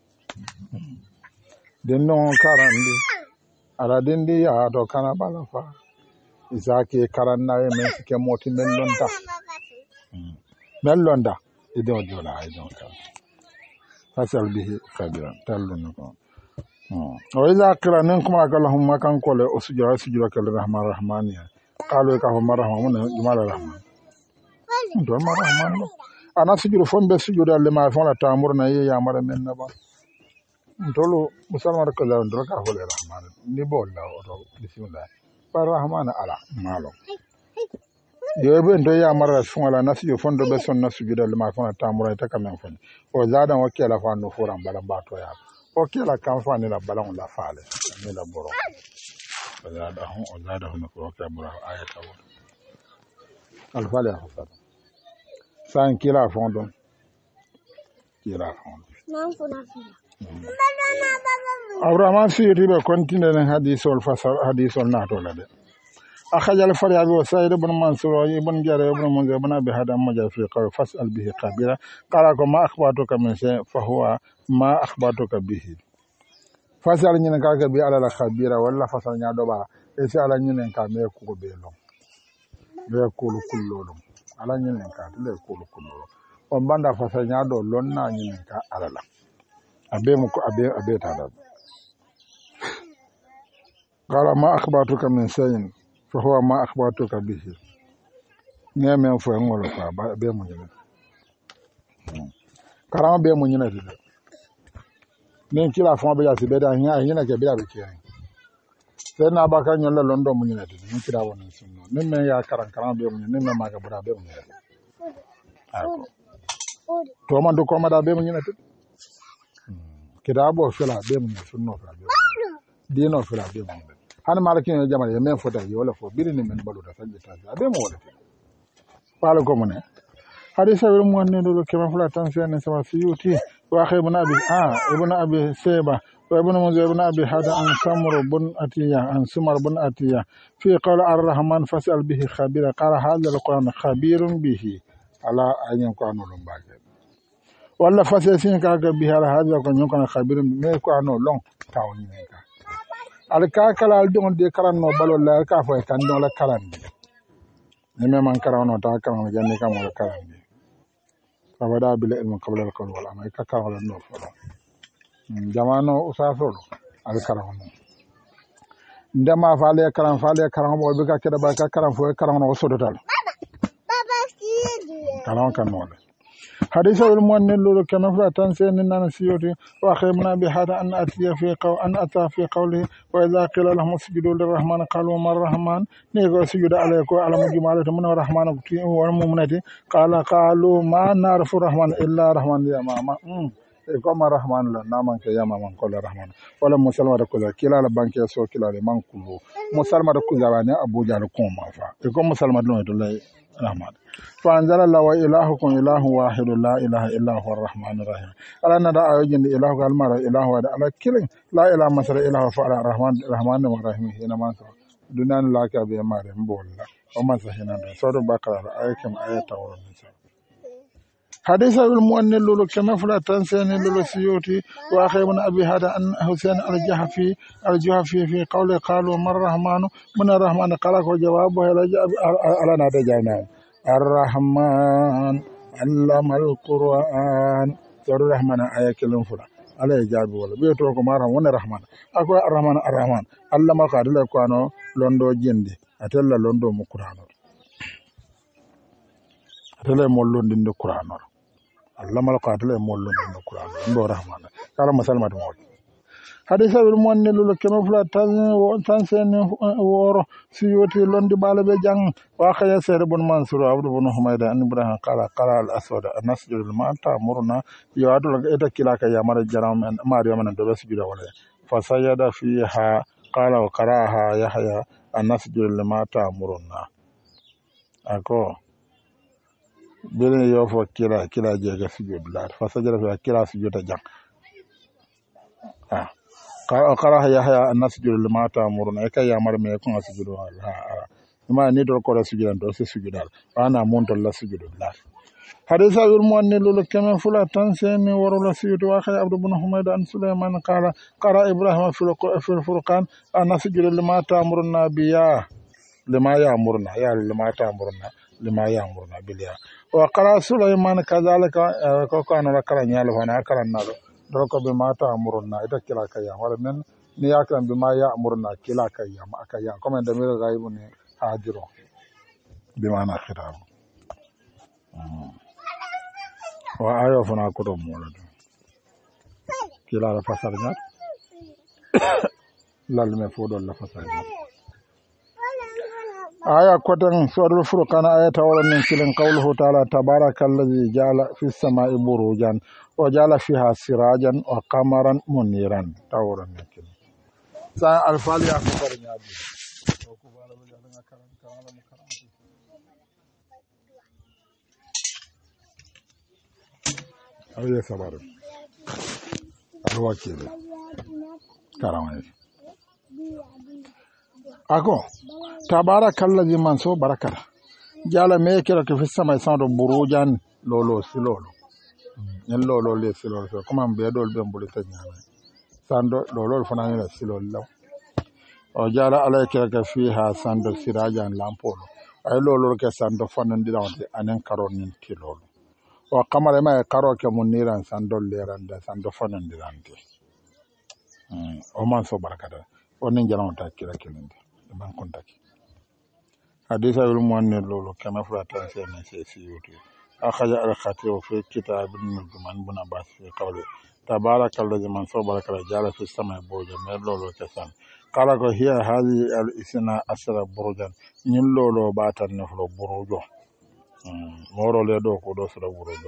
den no karandi ala den di ya do kana bala fa isaki karanna e men ke moti men londa men londa idon jola idon kan fasal bihi kabira talun ko o iza qira nankum allahumma kan kole o sujura kal rahman rahmaniya qalu ka hum rahman jumal rahman do ma rahman ana sujuru fombe sujura le ma fona tamurna ye ya mara men naba tolo musalman ko la ndo ka hole rahman ni bolla o to bismillah par rahman ala malo yobe ndo ya mara fona nasi yo fondo be son nasu judal ma fona tamura ta kamen fon o zadan o kela fa no foran bala bato ya o kela kan fa ni la balan la faale ni la boro o zada hu no ko ka bura ayata wo al faale ha fa san kila fondo nan fona Abraham siyoti be continue hadisol fasal hadisol nato la de أخرج الفريابي وسائر بن منصور بن جرير بن منذر بن أبي هذا مجال في قول فاسأل به خبيرا قال ما أخبرتك من شيء فهو ما أخبرتك به فاسأل نينكا به على الخبيرة ولا فاسأل نيادوبا إسأل نينكا ما يكون بيلهم لا يقول كلهم على نينكا لا يقول كلهم وبعد فاسأل نيادو لنا نينكا على لا أبي مكو أبي تادا قال ما أخبرتك من شيء فهو ما أخبرتك به نعم فهموا لك بيمونينا كلام بيمونينا دي نين كلا فما بيا سبدا هنا كبيرا بكيان سيدنا أبا كان يلا لندن مونينا دي نين كلا وانا سنو نين من يا كلام بيمونينا نين ما كبرا بيمونينا توما دو كوما دا بيمونينا دي كده أبو فلا بيمونينا سنو فلا بيمونينا دينو فلا بيمونينا hani malakin ya jama'a men fota yi wala fo birini men baluda sanje taji abe mo wala pala ko mo ne hadisa wel mo ne do kema fula tan sen sama siyuti wa ibn abi seba wa ibn munzir ibn abi hada an samr bun atiya an sumar bun atiya fi qala ar-rahman fasal bihi khabira qala hadha al-quran khabirun bihi ala ayin ko anulum baake wala fasasin ka ga bihi ala hadha ko nyon kana khabirun me ko anul long tawni me ka alka kala al don de karanno balol la ka fo kan don la karande ne me man karanno ta kan janni kam la karande abada bil ilm qabla al qawl wal amal ka karanno no fo jamano usafolo al karanno ndema faale karan mo be ka keda ba ka karan fo karanno so dotal karan kan no حديث المؤمن لولو كما فلا تنسى أننا نسيوتي وأخيرنا بهذا أن أتى في قوله وإذا قيل لهم اسجدوا للرحمن قالوا ما الرحمن نيغو سجد عليك على مجمالة من الرحمن والمؤمنة قالوا ما نعرف الرحمن إلا الرحمن يا ماما كما الرحمن لا نامن يا ماما قال الرحمن ولا مسلمة كذا كلا البنك يسوع كلا لمن كله مسلمة كذا يعني أبو جال كوما فا يكون مسلمة لون الله الرحمن فأنزل الله وإلهكم إله واحد لا إله إلا هو الرحمن الرحيم ألا ندع أيجن إله المرء إله واحد على كلين لا إله مثل إله فعل الرحمن الرحيم هنا ما دنيا لا كبير مارم بولا وما سهينا سورة بقرة آيكم آية تورم حديث المؤمن لولو كما فلا تنسين لولو سيوتي وأخي من أبي هذا أن حسين الجهفي في قوله قالوا من الرحمن من الرحمن قال وجوابه على نادى جانا الرحمن allama alquran sura rahman ayakelum fula ala jabi wala be to ko maram wona rahman ako arrahman arrahman allama ka dole ko ano londo jende atella londo mo qur'ano atella mo londinde qur'ano allama ka dole mo londinde qur'ano ndo rahman kala masalmat mo hadisa wil mon ne lulu kema fula tan sen woro siyoti londi bala be jang wa khaya sere bun mansur abdu bun humayda an ibrahim qala al aswad nasjud ma ta'muruna ya adul eta kilaka ya mar jaram en mariyo man do sujud wala fa sayada fiha qala wa qaraha yahya an nasjud ma ta'muruna ako bele yo fo kila jega sujud la fa sayada fiha kila sujud jang qara yahya an-nasjudu lima ta'muruna kay yamar me ko sujudu ha ma ni do ko sujudan do se sujudal ana monto la sujudu la hadisa wil muanni lulu kama fula tan sen woro la sujudu wa khay abdu ibn humayd an sulaiman qala qara ibrahim fil furqan an-nasjudu lima ta'muruna biya lima ya'muruna ya lima ta'muruna lima ya'muruna biya wa qara sulaiman kadhalika ko kana kala nyalo wana kala nalo doko be mata amurna ita kila kayya wala men ni yakran be ma ya amurna kila kayya ma akayya comme de mir gaibu ne hajiro be mana khitab wa ayo fana ko do mo kila la fasar nyat lal me fodo la fasar nyat aya kotan suratul furqan ayata wala min kilin qawluhu ta'ala tabarakallazi ja'ala fis sama'i burujan wa ja'ala fiha sirajan wa qamaran muniran tawran nakin sa alfali ya ko barnyabi ko bala be jalla karam kala mukaram ayo sabar alwakile karam ako tabarakallazi man so barakata jala me kira ke fi sama sando burujan lolo silolo en lolo le silolo so kuma be dol be mbuli tanyana sando lolo fana ne silolo law o jala ala kira ke fiha sando sirajan lampolo ay lolo ke sando fana ndilawte anen karonin kilolo o kamare ma karo ke muniran sando leranda sando fana ndilante o man so barakata onin jalawta kira kelinde ban kontaki hadisa wil muanne lolo kama frata sene se siyuti akhaja al khatib fi kitab ibn juman bun abbas fi qawli tabarakallazi man sabaraka jala fi samai boja me lolo kesan kala ko hiya hadi al isna asra burujan nyin lolo batan ne flo burujo moro le do ko do sura burujo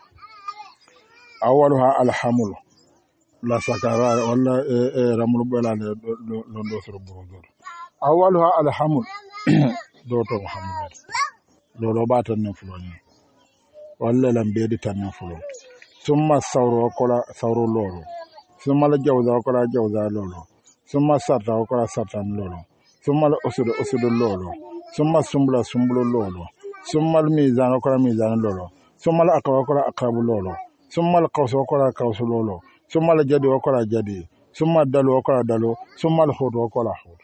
awwaluha al hamul la sakara wala ramul bala le do sura burujo awaluha alhamul doto muhammad lolo batan ne fuloni walla lambedi tan ne fulon summa sawro kola sawro lolo summa la jawza kola jawza lolo summa sarta kola sartan lolo summa la usudu lolo summa sumbula lolo summa al mizan kola mizan lolo summa la aqwa kola aqabu lolo summa al qawsu kola qawsu lolo summa la jadi kola jadi summa dalu kola dalu summa al khud kola khud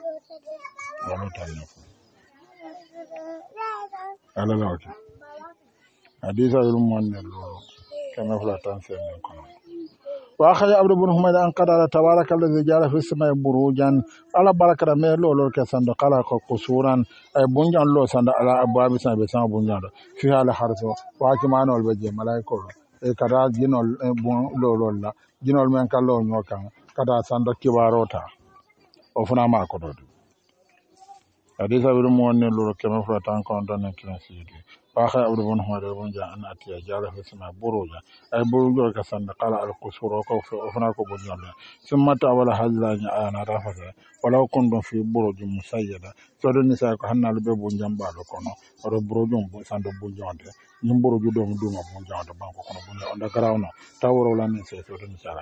ala lawti hadisa yul monne lo kama fala tan sen ko wa khaya abdu ibn humayd an qadara tabarakallazi jala fi samai burujan ala barakata me lo ke sando kala ko kusuran ay bunjan lo sando ala abwabi sa be sa bunjan fi hala harso wa kimanol be je malaiko e kada jinol bon lo la jinol men kallo nyokan kada sando kibarota o funa ma ko do hadisa wil muanne lo kema fala tan ko don kina sidi wa kha abdu ibn humayd ibn ja an atiya jala fi sama buruja ay burujo ka sanda qala al qusur ko fi ofna ko bunyan summa ta wala hazla ana rafata wala kundum fi buruj musayyada so don nisa ko hannal be bunjan balo kono ro burujum bo sando bunjande nyum buruju do duma bunjande banko kono bunja onda garawno tawro lan se so don nisa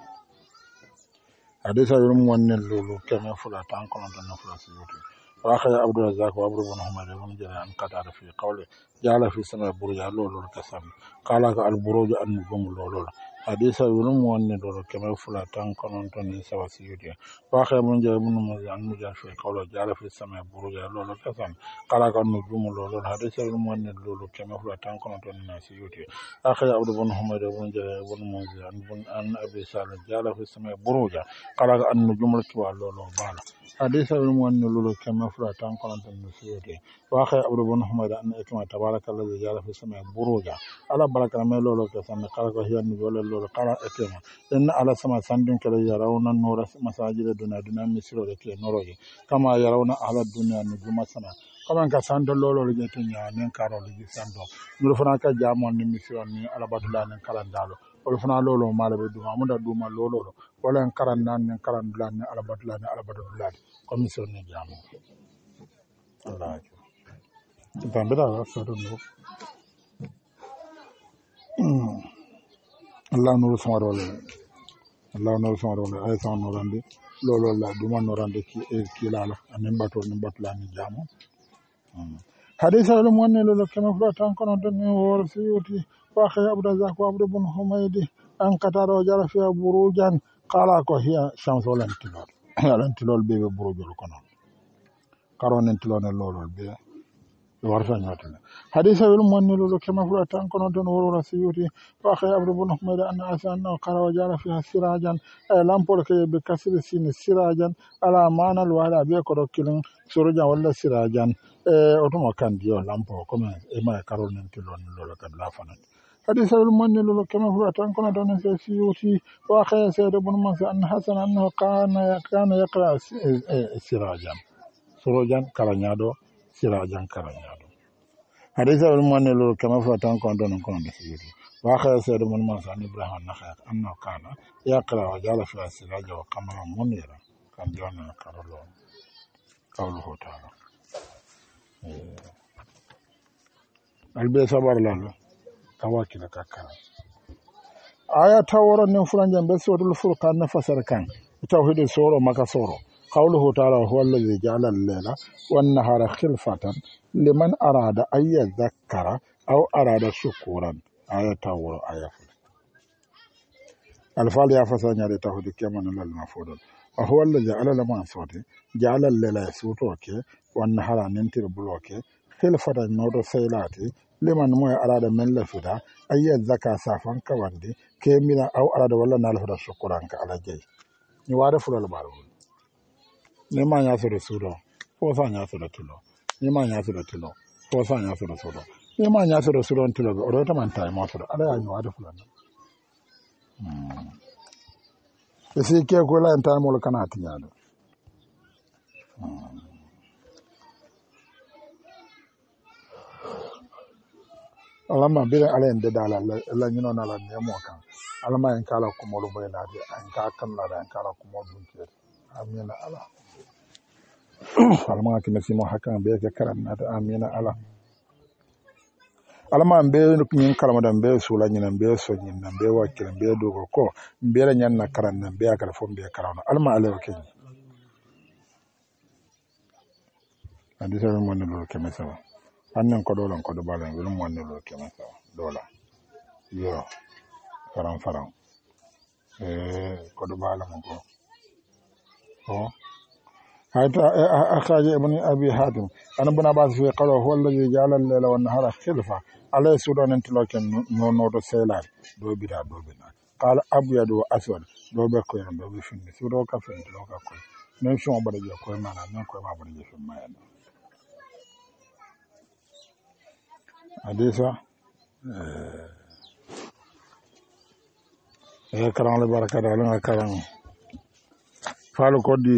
hadisa wil muanne lo kema fala tan ko don fala sidi وأخذ عبد الرزاق وعبد بن حميد بن جرير أن قتل في قوله جعل في السماء بروجا لولو كسم قال البروج النجوم لولو hadisa yulum wonni do keme fula tan konon ton ni sawa siyudi wa khaybun jabun muzan mujafi qawla jala fi sama buruja lolo kasan kala kan nujumu lolo hadisa yulum wonni lolo keme fula tan konon ton ni siyudi akhya abdu bin humayr bin jabun muzan bin an abi salih jala fi sama buruja kala kan nujumu tuwa lolo bala hadisa yulum wonni lolo keme fula tan konon ton ni siyudi wa khaybun abdu bin humayr an ikma tabarakallahu jala fi sama buruja ala baraka me lolo kasan kala ko hiyan lolo kala etema en ala sama sandin kala yarawna nura masajid duna misiro de ke noroje kama yarawna ala dunya nujuma sana kama ka sando lolo le tenya nen karo le sando nuru fana ka jamon ni misiro ni ala badula nen kala dalo wala fana lolo mala be duma munda duma lolo wala en karan nan nen karan dulan ni ala badula ko misiro ni jamo Allah tambira so do no Allah nuru samarole ay sa norande lolo la duma norande ki lala anen batula ni jamo hadisa wala monne lolo kema fula tan kono don wor siyuti wa khay abdu zak wa abdu bin humaydi an kataro jara fi burujan qala ko hiya shamsulan tilol be burujul kono karonen tilone lolo be warta nyotale hadisa wil monni lolo kema fula tan kono don woro siyuti wa khay abdu bin humaydi an asanna qara wa jara fiha sirajan ay lampol ke be kasri sin sirajan ala manal wala be ko kilin surajan wala sirajan otomo kandio lampo comme e ma karonen tilon lolo kad la fanat hadisa wil monni lolo kema fula tan kono don siyuti wa khay sayyid ibn musa an hasan annahu kana yaqra sirajan surajan karanyado sirajan karanyado hadisa wal monne lo kama fa tan ko don ko de sirri wa kha sayyid mun mansa ibrahim nakha anna kana yaqra wa jala fi siraja wa qamara munira kan jona karolo qawluhu ta'ala albe sabar lalo tawakila kakara aya taworo ne furanjan be sodul furqan na fasar kan tawhid soro maka soro قوله تعالى هو الذي جعل الليل والنهار خلفة لمن أراد أن يذكر أو أراد شكورا آية الفال يفسر نيالي تهود كمان للمفروض وهو الذي جعل لمن صوتي جعل الليل يسوتوك والنهار ننتر بلوك خلفة نور سيلاتي لمن موي أراد من لفدا أن يذكر سافن كواندي كمينا أو أراد ولا نالفدا شكورا على جي نوارف للبارون ni ma nya sura sura ko sa nya sura tulo ni ma nya sura tulo ko sa nya sura sura ni ma nya sura sura tulo o do ta man ta mo sura ala ya nyu da fulana ese ke ko la ta mo kana tinya do alama bire ala ende dala la nyino na la ne mo kan alama en kala ko mo lo bayna de an ka kan la en kala ko mo dun ke amina ala alama ki nasi mo hakan be ke karan na amina ala alama be nyin kalama dan be sula nyin be so nyin be wakil be dogo ko be la nyan na karan na be akara fo be karan alama ala ke andi sa mo ne lo ke mesa annan ko dolon ko do balan wil mo ne lo ke mesa dola yo faran ko do balan ko حتى أخرج ابن أبي حاتم أنا ابن عباس في قوله هو الذي جعل الليل والنهار خلفة على سودان انتلاك نور سيلار دو بدا قال أبيض وأسود دو بكوين دو بفن سودو كفن دو كوين نمشي مبرجة كوين مانا نمكوين مبرجة في الماء حديثة كرام البركة لنا كرام فالو كودي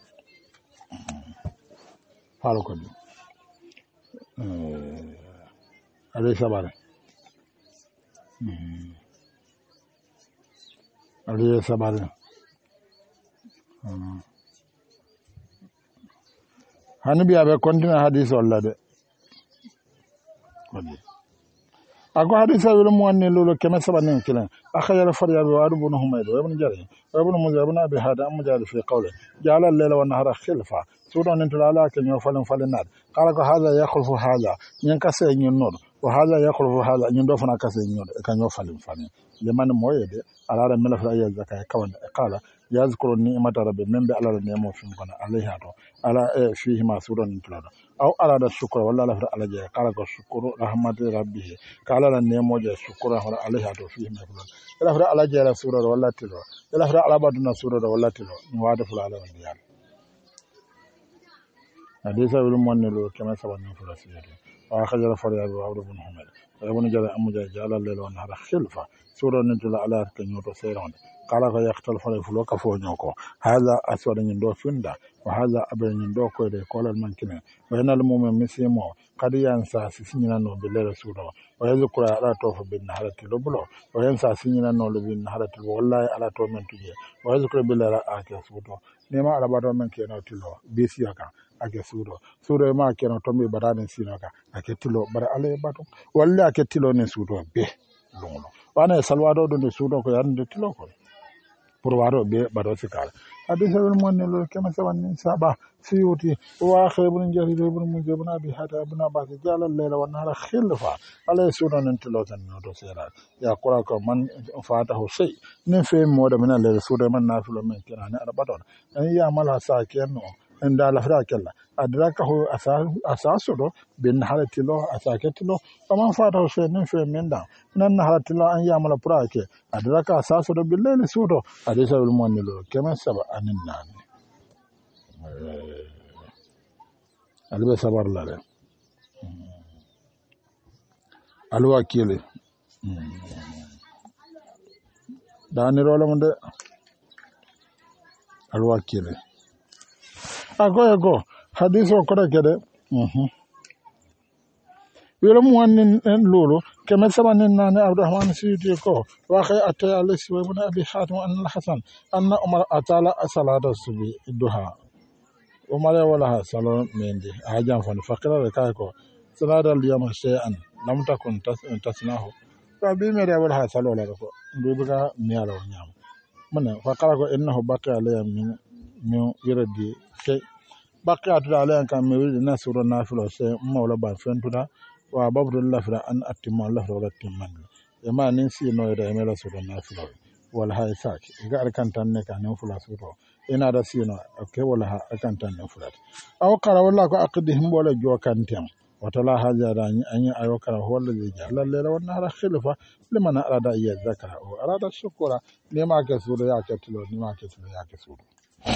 عليه سبارة عليه سبارة هنبي أبي كونتنا حديث الله ده ako hadisa wala mo wanne lolo kema sabanen kilan akhayra farya bi wadu bunu humaydo ibn jari ibn muzab ibn abi hada am jari fi qawli ja'ala al-layla wan nahara khilfa sudan intala ala kan yo falan nad qala ko hada yakhlufu hada nyen kase nyen nod wa hadha yakhrufu hadha nyindo fana kase nyodo e kanyo falim fani liman moyede ala mala fa ya zakay kawanda e qala yazkuru ni'mata rabbi membe ala nemo fim kono alayha to ala fihi ma suran tulada aw ala da shukra walla la fa ala je qala ko shukru rahmati rabbih qala la nemo je shukra wala alayha to fihi ma fulan ila fa ala je la sura walla tilo ila fa ala baduna sura walla tilo ni wada fula ala ndiyal hadisa wil monelo kema sabanna fula siyade وأخرج الفرياد وعبد بن حميد وابن جرى أمجا جعل الليل والنهار خلفة سورة نجل على كنيوتو سيرون قال يختلف الفلوك فونيوكو هذا أسود يندو فندا وهذا أبل يندو كويدي قول المنكنة وهنا المؤمن مسيمو قد ينسى سيسنينا نو بالليل سورة ويذكر على توف بالنهار تلوبلو وينسى سيسنينا نو بالنهار تلو والله على توف من تجي ويذكر بالليل آكي سورة نما على بعض من كينو تلو بيسيوكا ake suudo ma keno tombi barani sinoka ake tilo bara ale bato walla ake tilo ne suudo be longo wana salwado do ne suudo ko yande tilo ko pour wado be bado sikala hadisa wal monne lo kema sawanni saba siyuti wa khaybun jari ibn mujibun abi hada ibn abbas jala layla wa nahara khilfa ala suudo ne tilo tan no do sera ya qura ko man fatahu shay ne fe moda mina le suudo man nafilo men kirani ada bato an ya mala sa kenno nda lafra kella adraka ho asaso bin halatilo asaketilo kama fata ho sen fe menda nan halatilo an yamala prake adraka asaso do billahi sudo adisa ul monilo kema saba anin nan albe sabar lale alwa kile dani rolo munde alwa kile ago hadiso kora kede wala mu wanin en lolo kema sabanin nane abdurrahman suyuti ko wa khay atay alayhi wa ibn abi hatim an al-hasan anna umar atala salata subi duha umar wala salon mendi ajan fan fakira kay ko salada al-yawm shay'an lam takun tasnahu fa bi mere wala salola ko dubuga miyalo nyam mana fakara ko innahu baqa alayhi min yiradi ke bakka atuda ala kan me wiri na sura na filo se mawla ba fentuda wa babdullah fira an attima allah wala timman e ma nin si no ida me la sura na filo wala hay saki ga kan tan ne kan no fula suro ina da si no ke wala ha kan tan no fula aw qara wala ko aqdihim wala jo kan tem watala haja da anyi ayo kara wala je jalla lela wana ara khilfa liman arada iya zakara o arada shukura ne ma ke suro ya ke tilo ni ma ke tilo ya ke suro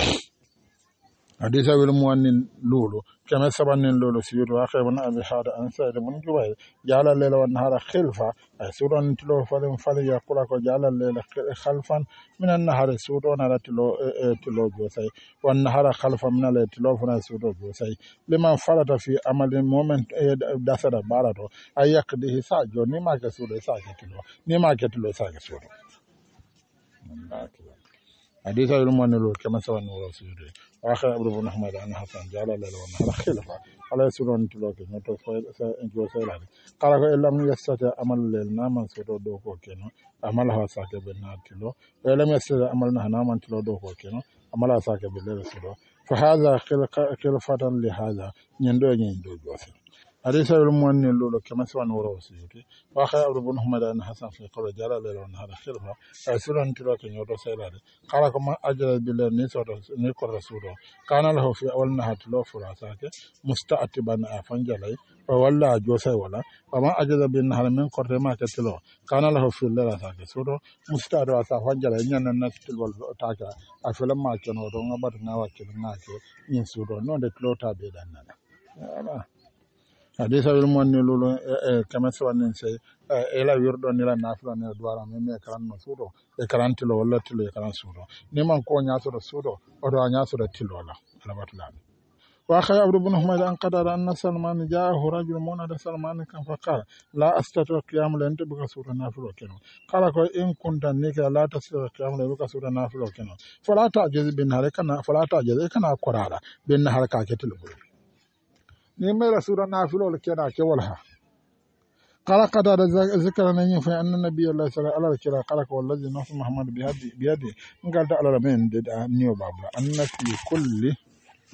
hadisa wil muwannin lulu kama sabanin lulu siru akhay bana abi hada an sa'id bin jubayr jala layla wan nahara khilfa ay suran tilo falim fali yaqula ko jala layla khalfan min an nahara sudo na tilo tilo gosay wan nahara khalfan min al tilo fana sudo gosay liman falata fi amalin moment dasada barato ay yaqdihi sa joni ma ka sudo sa ka tilo ni ma ka tilo sa ka sudo حديث المؤمن كما سوى النور سيدي واخر ابو بن احمد عن حسن جعل له على خلفه على سورون تلوك نتو انجو سيلاد قال لم يستطع عمل لنا من سودو دوكو كينو عملها ساكه بناتلو ولم يستطع عملنا نامن تلو دوكو كينو عملها ساكه بالله سودو فهذا خلفه لهذا نندو جوسي حديث المؤمن لولو كما سوى النور سيدي واخر ابو بن احمد عن حسن في قول جعل له على خلفه سورون تلوك نتو سيلاد قال كما اجل بالله نيكو رسول كان له في اول نهات لو فراساك مستعتبا افنجلي ولا جوسي ولا وما اجل بالنهار من قرر ما كتلو كان له في الله ساك سورو مستعد افنجلي نن الناس تلول تاكا افلما كانوا دون بات نواكل ناكي ين سورو نو de clota be danana hadisa wil mon ni lulu kama sawanin say ela wirdo ni la nafla ne dwara me karan no sudo e karan tilo wala tilo e karan sudo ni man ko nyaaso do sudo o do nyaaso do tilo la ala batla wa khay abdu ibn humayd an qadara anna salman jaahu rajul munada salman kan faqala la astatu qiyam lan tabqa sura nafilo keno kala ko in kunta nika la tasira qiyam lan tabqa sura nafilo keno fala ta'jiz bin halakana fala ta'jiz kana qurara bin halaka ketil ni mera sura nafilo kena ke walha قال قد ذكر أن أن النبي الله صلى الله عليه وسلم قال والذي نفس محمد بيده قال تعالى من نيو بابا أن في كل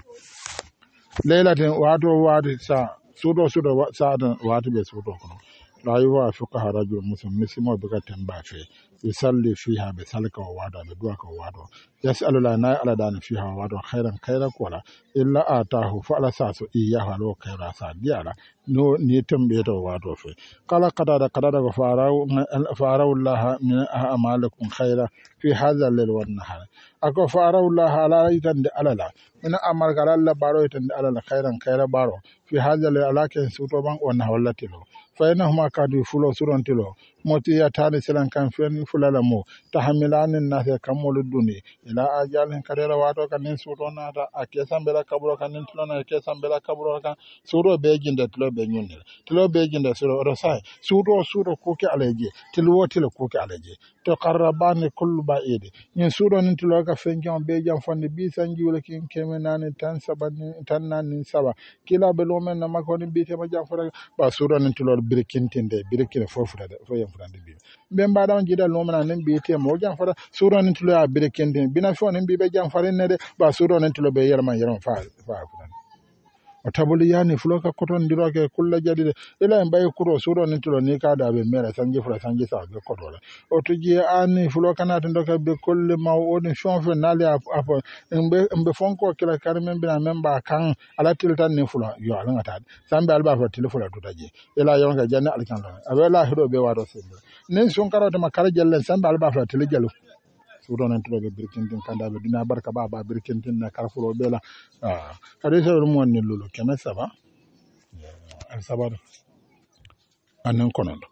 ليلة واتو سا سودو ساعة واتو بسودو la yuwafiquha rajul muslim misimo be ka temba fe yusalli fiha be salka wa wado be duwa ka wado yasalu la na ala dan fiha wa wado khairan khaira kola illa atahu fa ala sasu iyaha lo khaira sa diala no ni tembe to wado fe kala qadada ko farau allah min a'malikum khaira fi hadha al-lail wan nahar ako farau allah ala itande alala min amal kala allah baro itande alala khairan khaira baro fi hadha al-lail alaken suto ban on hawlatilo فإنهما كادوا فلو سرونتلو موتي ياتاني سلان كان فين فلالا مو تحملان الناس كمول الدنيا إلى أجال كريرا واتو كان سورو ناتا أكيسان بلا كبرو كان تلونا أكيسان بلا كبرو كان سورو بيجين ده تلو بيجين تلو بيجين ده سورو رساي سورو كوكي عليجي تلو كوكي عليجي تقربان كل بعيد ين سورو نتلو كفنجان بيجان فن بيسانجي ولكن كمنان تنان سبا كلا بلومن نمكون بيتي مجان فرق با سورو نتلو birikintinde birikine fofurade fo yam furande bi be mbaɗa on jiɗa lomana nen mbiyete mo jam fara suuro nen tulo ya birikintinde bina fo nen mbiɓe jam farennede ba suuro nen tulo ɓe yerma fa furande o tabuli yani fulo ka koton diroke kulla jadide ila en bayi kuro suuro nen tulo ni kada ɓe mere sanji fura sanji sa ɓe kotola o tuji ani fulo kanata doka ɓe kolle maw oɗin chonfe naali apo mbe fonko kila kari men bina men ba kan ala til tan ni fulo yo alagatade sambe alba fa tili fula tutaji ila yonka janne alkanlo aɓe la hiɗo ɓe waɗo sembe nen sunkarotema kala jellen sambe alba fa tili jalu suuto nan tuloɓe birkintin kandaɓe dina barka baba birkintin na karfulo ɓeela kadi sewɗum wonni lulu keme saba al sabar anen konoɗo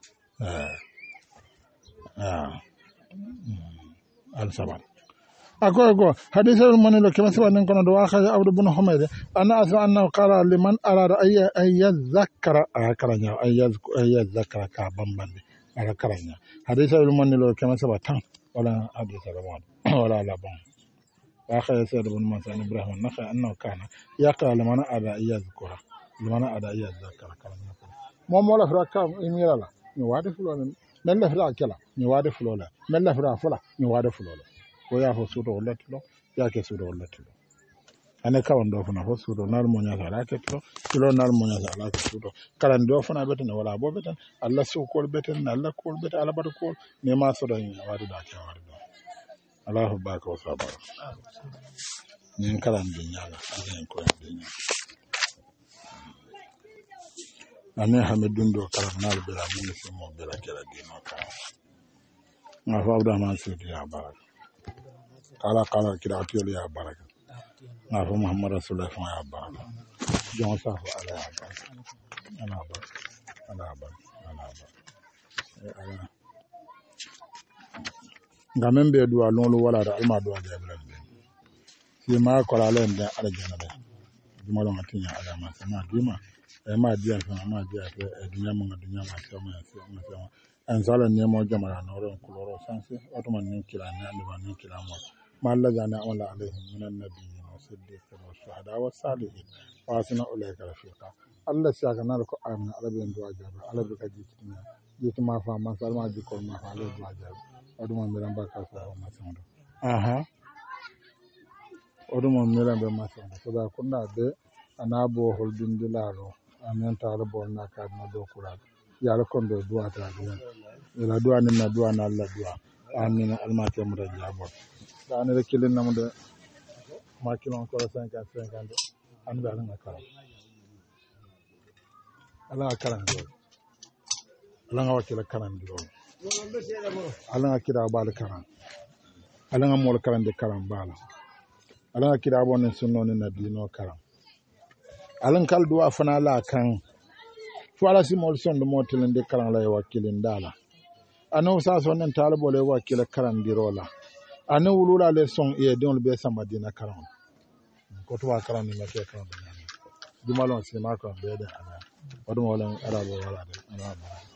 al sabar akoy hadisa mon lo kema saba nen konoɗo wa khaja abdu ibn humayd ana asma annahu qala liman arada ay yadhakkara karanya ay yadhakkara ka bambande ala karanya hadisa mon lo kema saba tan ولا حديث رمضان ولا لبن وآخر سيد بن موسى إبراهيم النخعي أنه كان يقرأ لمن أدى يذكر كلام مو ولا فراك إميرا لا نواد فلولا من لا فراك كلا نواد فلولا من لا فراك فلا نواد فلولا ويا فسود ولا تلو يا كسود ولا تلو أنا كون دوفنا فسود نار مونيا سالا كتلو تلو نار مونيا سالا كسود كلام دوفنا بتن ولا أبو بتن الله سوكول بتن الله كول بتن الله بركول نما سودين وارد داك وارد الله باك وصابر نين كلام دنيا لا نين كلام دنيا أنا حمدون دو كلام نار بلا من سمو بلا كلا دينو كلام ما فاودا ما سودي يا بارك قال كده أتيلي يا بارك ما فو محمد رسول الله يا بارك جون صافو على يا بارك أنا بارك ngamen be duwa lolu wala da alma duwa da bla si ma ko la len da ala jana da duma lo ngatinya ala ma sama duma e ma dia fa ma dia e dunya mo dunya ma sama an sala ne mo jamara no ron kuloro sanse otoma nin kila ne ande ma nin kila mo ma alla jana wala alaihim minan nabiyyin wa siddiqin wa shuhada wa salihin wa asna ulaika rafiqa Allah saka na ko amna alaben duwa jabe alabe ka jiti ma fa ma salma ji ko ma fa alabe duwa jabe oduma miran baka so ma sondo oduma miran be ma sondo so da kunna be anabo holdindi laro amen ta ala bon na ka na do kula ya la kondo duwa ta la duwa ni na duwa na Allah duwa amin alma ke mu da jabo da ne kilin namu da ma kilon ko 50 an ba nan ka ala karan do ala nga wakila karan do ala nga kira bal karan ala nga mol karan de karan bala ala nga kira bonen sunno ne na dino karan ala kal duwa fana la kan fo ala si mol son do motilen de karan la wakilin dala ano sa sonen talbo le wakila karan dirola ano wulula le son e don be samadina karan ko to wa karan ni ma ke karan jumalon se ma ko be de ala wadum wala arabo wala de arabo